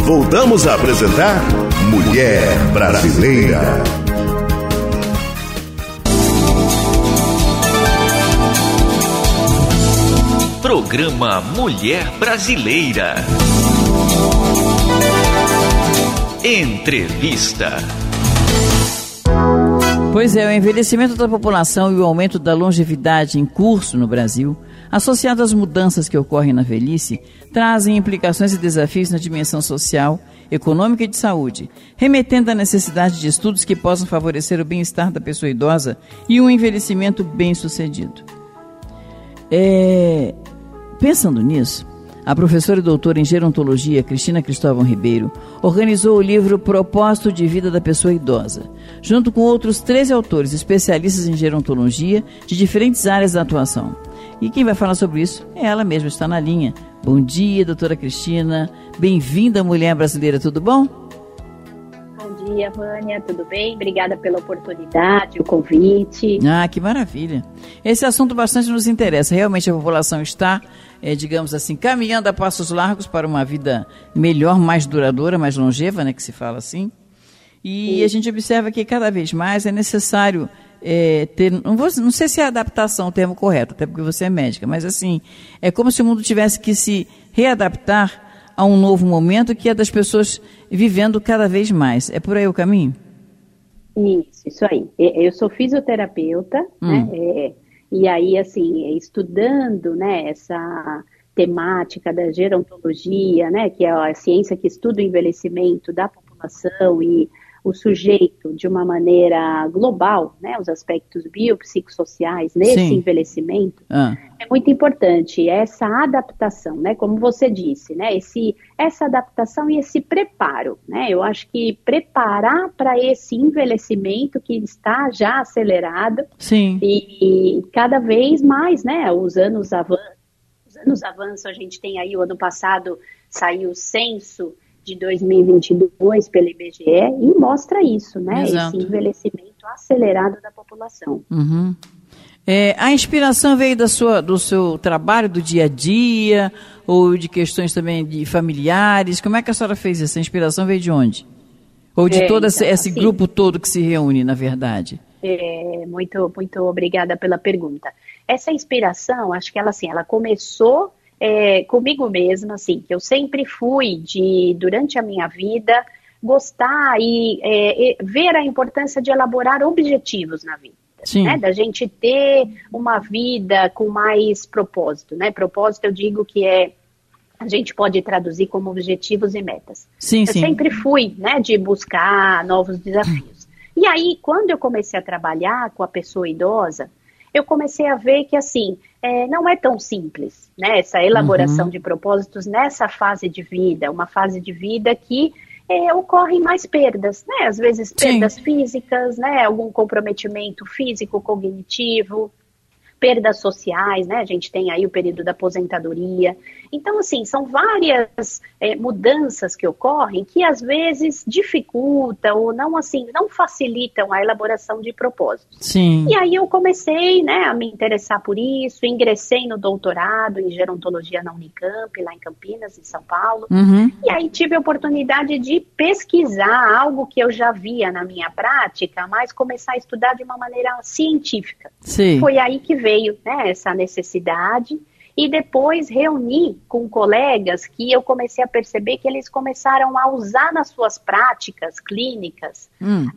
Voltamos a apresentar Mulher Brasileira. Programa Mulher Brasileira. Entrevista. Pois é, o envelhecimento da população e o aumento da longevidade em curso no Brasil, associado às mudanças que ocorrem na velhice, trazem implicações e desafios na dimensão social, econômica e de saúde, remetendo à necessidade de estudos que possam favorecer o bem-estar da pessoa idosa e um envelhecimento bem-sucedido. Pensando nisso, a professora e doutora em gerontologia, Cristina Cristóvão Ribeiro, organizou o livro Propósito de Vida da Pessoa Idosa, junto com outros 13 autores especialistas em gerontologia de diferentes áreas da atuação. E quem vai falar sobre isso é ela mesma, está na linha. Bom dia, doutora Cristina. Bem-vinda, Mulher Brasileira, tudo bom? Bom dia, Vânia, tudo bem? Obrigada pela oportunidade, o convite. Ah, que maravilha. Esse assunto bastante nos interessa. Realmente a população está, digamos assim, caminhando a passos largos para uma vida melhor, mais duradoura, mais longeva, né, que se fala assim. E a gente observa que cada vez mais é necessário ter, não sei se é adaptação o termo correto, até porque você é médica, mas assim, é como se o mundo tivesse que se readaptar a um novo momento que é das pessoas vivendo cada vez mais. É por aí o caminho? Isso aí. Eu sou fisioterapeuta, né? E aí, assim, estudando, né, essa temática da gerontologia, né, que é a ciência que estuda o envelhecimento da população e o sujeito de uma maneira global, né, os aspectos biopsicossociais nesse envelhecimento, é muito importante essa adaptação, né, como você disse, né, essa adaptação e esse preparo, né, eu acho que preparar para esse envelhecimento que está já acelerado. Sim. E cada vez mais, né, os anos avançam, a gente tem aí o ano passado saiu o censo de 2022 pelo IBGE e mostra isso, né? Exato. Esse envelhecimento acelerado da população. Uhum. A inspiração veio do seu trabalho, do dia a dia, ou de questões também de familiares? Como é que a senhora fez isso? A inspiração veio de onde? Ou de todo esse grupo todo que se reúne, na verdade? Muito, muito obrigada pela pergunta. Essa inspiração, acho que ela começou comigo mesma, assim, que eu sempre fui durante a minha vida, gostar e ver a importância de elaborar objetivos na vida. Sim. Né? Da gente ter uma vida com mais propósito, né? Propósito eu digo que a gente pode traduzir como objetivos e metas. Sim, eu sempre fui, né, de buscar novos desafios. E aí, quando eu comecei a trabalhar com a pessoa idosa, eu comecei a ver que, assim, não é tão simples, né, essa elaboração de propósitos nessa fase de vida, uma fase de vida que ocorrem mais perdas, né, às vezes perdas físicas, né, algum comprometimento físico, cognitivo, perdas sociais, né, a gente tem aí o período da aposentadoria. Então, assim, são várias mudanças que ocorrem que às vezes dificultam ou não facilitam a elaboração de propósitos. Sim. E aí eu comecei, né, a me interessar por isso, ingressei no doutorado em gerontologia na Unicamp, lá em Campinas, em São Paulo, e aí tive a oportunidade de pesquisar algo que eu já via na minha prática, mas começar a estudar de uma maneira científica. Sim. Foi aí que veio, né, essa necessidade, e depois reuni com colegas que eu comecei a perceber que eles começaram a usar nas suas práticas clínicas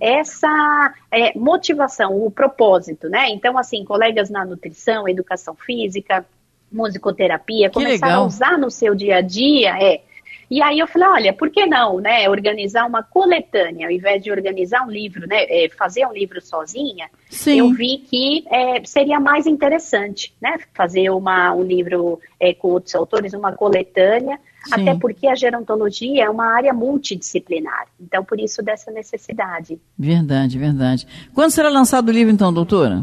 essa motivação, o propósito, né? Então, assim, colegas na nutrição, educação física, musicoterapia, começaram a usar no seu dia a dia, E aí eu falei, olha, por que não, né, organizar uma coletânea, ao invés de organizar um livro, né, fazer um livro sozinha, eu vi que seria mais interessante, né, fazer um livro com outros autores, uma coletânea, até porque a gerontologia é uma área multidisciplinar, então por isso dessa necessidade. Verdade, verdade. Quando será lançado o livro então, doutora?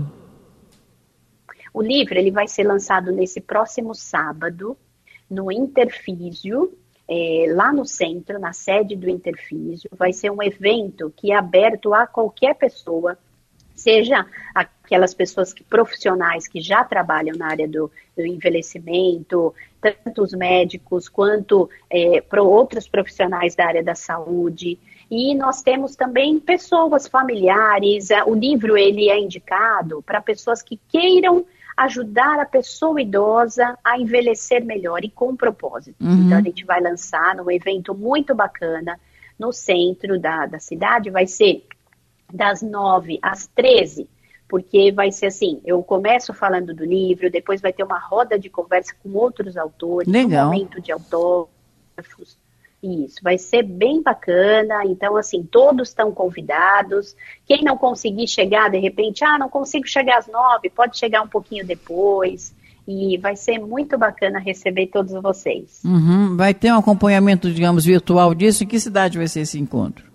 O livro, ele vai ser lançado nesse próximo sábado, no Interfísio, lá no centro, na sede do Interfísio. Vai ser um evento que é aberto a qualquer pessoa seja aquelas pessoas profissionais que já trabalham na área do envelhecimento, tanto os médicos quanto outros profissionais da área da saúde. E nós temos também pessoas familiares. O livro ele é indicado para pessoas que queiram ajudar a pessoa idosa a envelhecer melhor e com propósito. Então a gente vai lançar num evento muito bacana no centro da cidade, vai ser das 9 às 13, porque vai ser assim, eu começo falando do livro, depois vai ter uma roda de conversa com outros autores, Legal. um momento de autógrafos. Isso, vai ser bem bacana. Então, assim, todos estão convidados. Quem não conseguir chegar, de repente, não consigo chegar às 9, pode chegar um pouquinho depois. E vai ser muito bacana receber todos vocês. Vai ter um acompanhamento, digamos, virtual disso? Em que cidade vai ser esse encontro?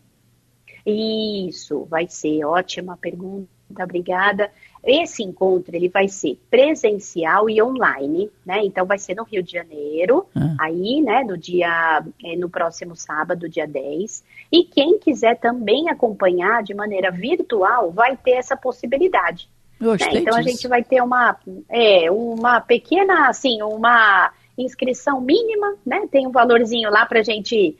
Isso, vai ser. Ótima pergunta, obrigada. Esse encontro, ele vai ser presencial e online, né? Então, vai ser no Rio de Janeiro, aí, né, no próximo sábado, dia 10. E quem quiser também acompanhar de maneira virtual, vai ter essa possibilidade. Gostei então, disso. a gente vai ter uma pequena, assim, uma inscrição mínima, né? Tem um valorzinho lá pra gente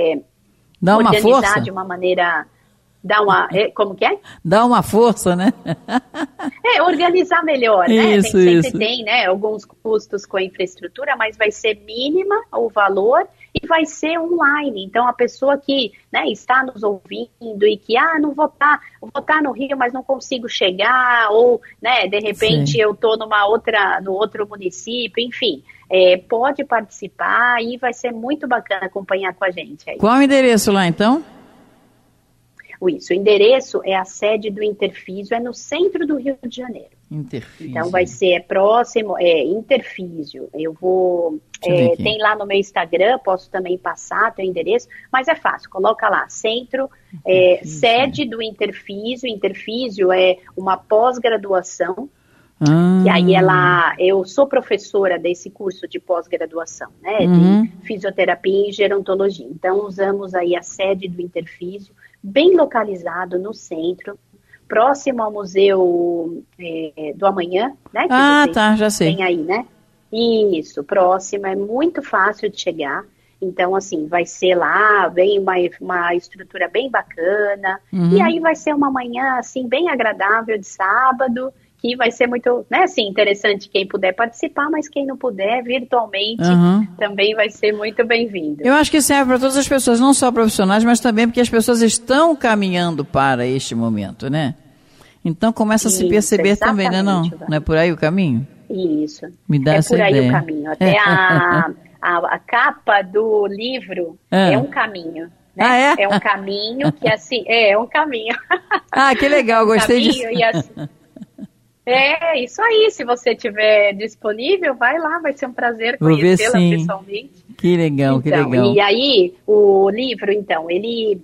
Dá uma organizar força? de uma maneira... como que é? Dá uma força, né? Organizar melhor, né? Isso, Sempre isso. tem, né, alguns custos com a infraestrutura, mas vai ser mínima o valor e vai ser online. Então, a pessoa que, né, está nos ouvindo e que, não vou estar no Rio, mas não consigo chegar, ou, né, de repente Sim. eu estou no outro município, enfim, pode participar e vai ser muito bacana acompanhar com a gente aí. Qual o endereço lá, então? Isso, o endereço é a sede do Interfísio, é no centro do Rio de Janeiro. Interfísio. Então vai ser próximo, Interfísio. Eu vou, tem lá no meu Instagram, posso também passar teu endereço, mas é fácil, coloca lá, centro, sede do Interfísio. Interfísio é uma pós-graduação, e aí eu sou professora desse curso de pós-graduação, né, de fisioterapia e gerontologia. Então usamos aí a sede do Interfísio, bem localizado no centro, próximo ao Museu do Amanhã, né? Que já sei. Tem aí, né? Isso, próximo, é muito fácil de chegar. Então, assim, vai ser lá, vem uma estrutura bem bacana. E aí vai ser uma manhã, assim, bem agradável de sábado, que vai ser muito, né, assim, interessante quem puder participar, mas quem não puder, virtualmente, também vai ser muito bem-vindo. Eu acho que serve para todas as pessoas, não só profissionais, mas também porque as pessoas estão caminhando para este momento, né? Então começa a se perceber também, né, não? Não é por aí o caminho? Isso. Me dá essa ideia. É por aí ideia. o caminho. Até a capa do livro é um caminho. Né? É um caminho que, assim, é um caminho. Que legal, gostei disso. E assim, isso aí, se você estiver disponível, vai lá, vai ser um prazer conhecê-la pessoalmente. Que legal, que legal. E aí, o livro, então, ele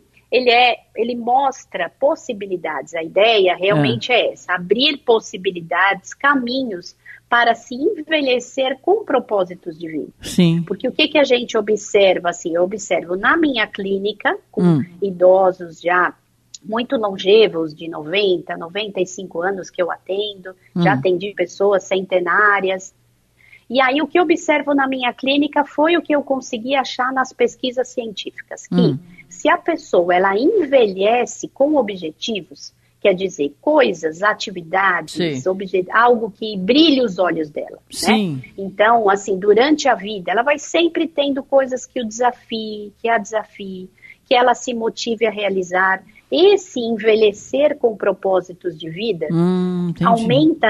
mostra possibilidades, a ideia realmente é essa, abrir possibilidades, caminhos para se envelhecer com propósitos de vida. Sim. Porque o que a gente observa, assim, eu observo na minha clínica, com idosos já muito longevos, de 90, 95 anos que eu atendo, já atendi pessoas centenárias. E aí o que eu observo na minha clínica foi o que eu consegui achar nas pesquisas científicas, que se a pessoa ela envelhece com objetivos, quer dizer, coisas, atividades, algo que brilhe os olhos dela, né? Então, assim, durante a vida, ela vai sempre tendo coisas que o desafie, que a desafie, que ela se motive a realizar. Esse envelhecer com propósitos de vida aumenta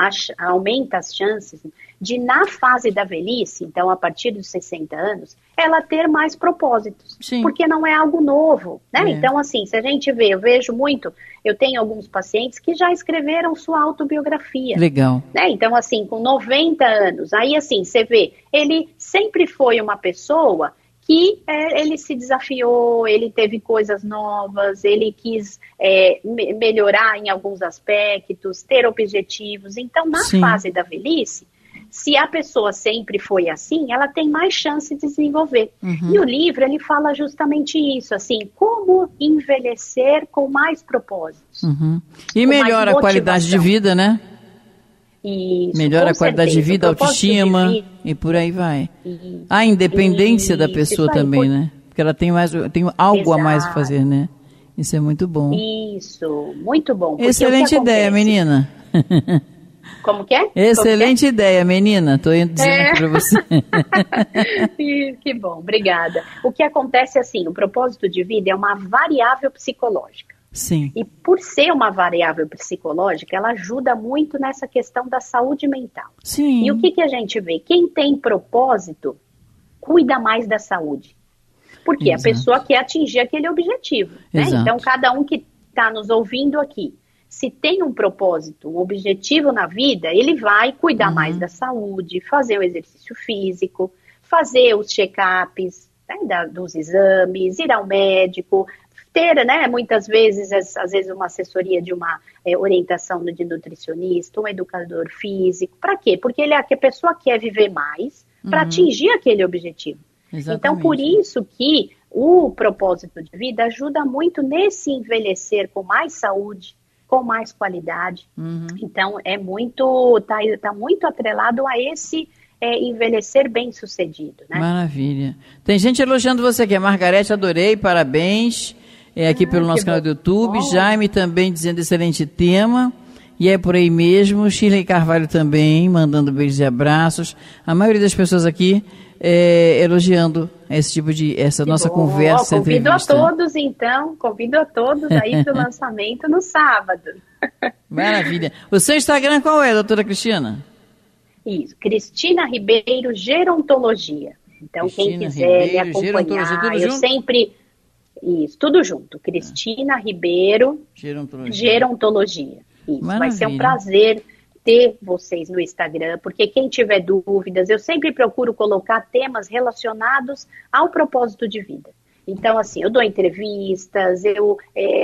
as chances de, na fase da velhice, então a partir dos 60 anos, ela ter mais propósitos, porque não é algo novo, né? Então, assim, se a gente vê, eu vejo muito, eu tenho alguns pacientes que já escreveram sua autobiografia. Legal. Né? Então, assim, com 90 anos, aí assim, você vê, ele sempre foi uma pessoa que ele se desafiou, ele teve coisas novas, ele quis melhorar em alguns aspectos, ter objetivos. Então, na fase da velhice, se a pessoa sempre foi assim, ela tem mais chance de desenvolver. E o livro, ele fala justamente isso, assim, como envelhecer com mais propósitos. Uhum. E melhora a qualidade de vida, né? Isso, melhora a qualidade de vida, autoestima e por aí vai. A independência da pessoa também, né? Porque ela tem algo a mais a fazer, né? Isso é muito bom. Isso, muito bom. Excelente ideia, menina. Como que é? Excelente ideia, menina. Estou dizendo para você. Que bom, obrigada. O que acontece é assim, o propósito de vida é uma variável psicológica. Sim. E por ser uma variável psicológica, ela ajuda muito nessa questão da saúde mental. Sim. E o que a gente vê? Quem tem propósito, cuida mais da saúde. Porque a pessoa quer atingir aquele objetivo. Né? Então, cada um que está nos ouvindo aqui, se tem um propósito, um objetivo na vida, ele vai cuidar mais da saúde, fazer o exercício físico, fazer os check-ups, né, dos exames, ir ao médico, ter, né, muitas vezes, às vezes uma assessoria de uma orientação de nutricionista, um educador físico. Para quê? Porque a pessoa quer viver mais para atingir aquele objetivo. Exatamente. Então, por isso que o propósito de vida ajuda muito nesse envelhecer com mais saúde, com mais qualidade. Então, tá muito atrelado a esse envelhecer bem sucedido, né? Maravilha. Tem gente elogiando você aqui. A Margarete, adorei, parabéns. Aqui pelo nosso canal do YouTube. Jaime também dizendo excelente tema. E é por aí mesmo. Shirley Carvalho também, mandando beijos e abraços. A maioria das pessoas aqui elogiando essa nossa conversa. Convido a todos, então. Convido a todos aí para o lançamento no sábado. Maravilha. O seu Instagram qual é, doutora Cristina? Isso, Cristina Ribeiro Gerontologia. Então, Cristina quem quiser Ribeiro, me acompanhar, eu sempre... Isso, tudo junto. Cristina Ribeiro Gerontologia. Isso, vai ser um prazer ter vocês no Instagram, porque quem tiver dúvidas, eu sempre procuro colocar temas relacionados ao propósito de vida. Então, assim, eu dou entrevistas, eu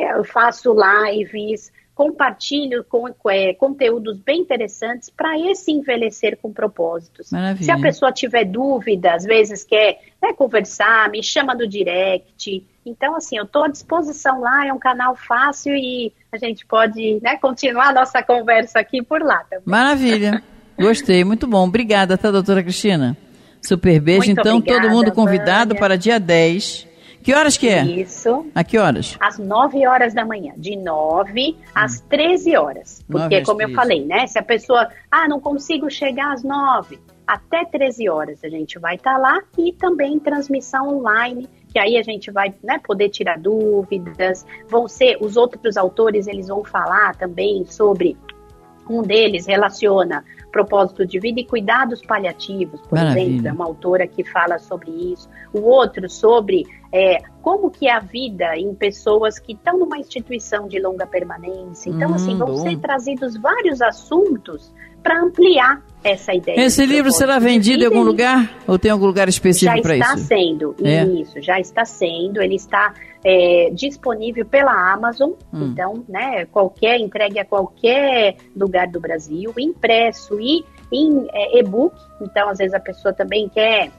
faço lives, compartilho conteúdos bem interessantes para esse envelhecer com propósitos. Maravilha. Se a pessoa tiver dúvida, às vezes quer conversar, me chama no direct. Então, assim, eu estou à disposição lá, é um canal fácil e a gente pode continuar a nossa conversa aqui por lá também. Maravilha. Gostei, muito bom. Obrigada, tá, doutora Cristina? Super beijo. Muito então, obrigada, todo mundo convidado para dia 10. Que horas que é? Isso. A que horas? Às 9 horas da manhã. De 9 às 13 horas. Porque, como eu falei, né? Se a pessoa, não consigo chegar às 9, até 13 horas a gente vai estar lá e também transmissão online, que aí a gente vai poder tirar dúvidas. Vão ser, os outros autores, eles vão falar também sobre, um deles relaciona propósito de vida e cuidados paliativos, por exemplo, é uma autora que fala sobre isso. O outro sobre como que é a vida em pessoas que estão numa instituição de longa permanência. Então, assim, vão ser trazidos vários assuntos para ampliar essa ideia. Esse livro será vendido em algum lugar? Ou tem algum lugar específico para isso? Já está sendo, isso, já está sendo. Ele está disponível pela Amazon, então, entregue a qualquer lugar do Brasil, impresso e em e-book. Então, às vezes a pessoa também quer,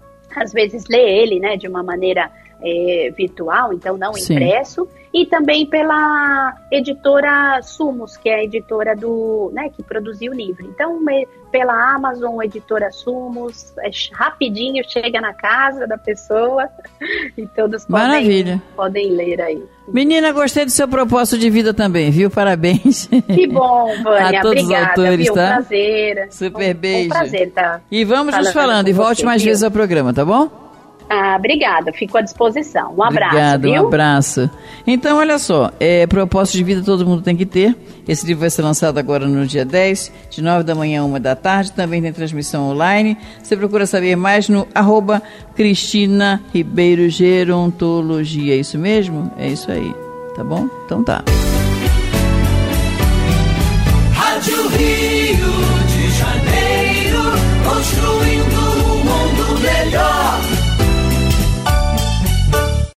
às vezes, ler ele, de uma maneira virtual, então não impresso. E também pela editora Sumos, que é a editora que produziu o livro. Então, pela Amazon, editora Sumos, rapidinho chega na casa da pessoa e todos podem ler aí. Menina, gostei do seu propósito de vida também, viu? Parabéns. Que bom, Vânia. A todos obrigada, os autores, viu? tá? Um prazer. Super beijo. Um prazer, tá? E vamos nos falando. E volte mais vezes ao programa, tá bom? Obrigada, fico à disposição. Um abraço, Obrigado, viu? Um abraço. Então, olha só, propósito de vida todo mundo tem que ter. Esse livro vai ser lançado agora no dia 10, de 9 da manhã a 1 da tarde. Também tem transmissão online. Você procura saber mais no @Cristina Ribeiro Gerontologia. É isso mesmo? É isso aí. Tá bom? Então tá. Rádio Rio.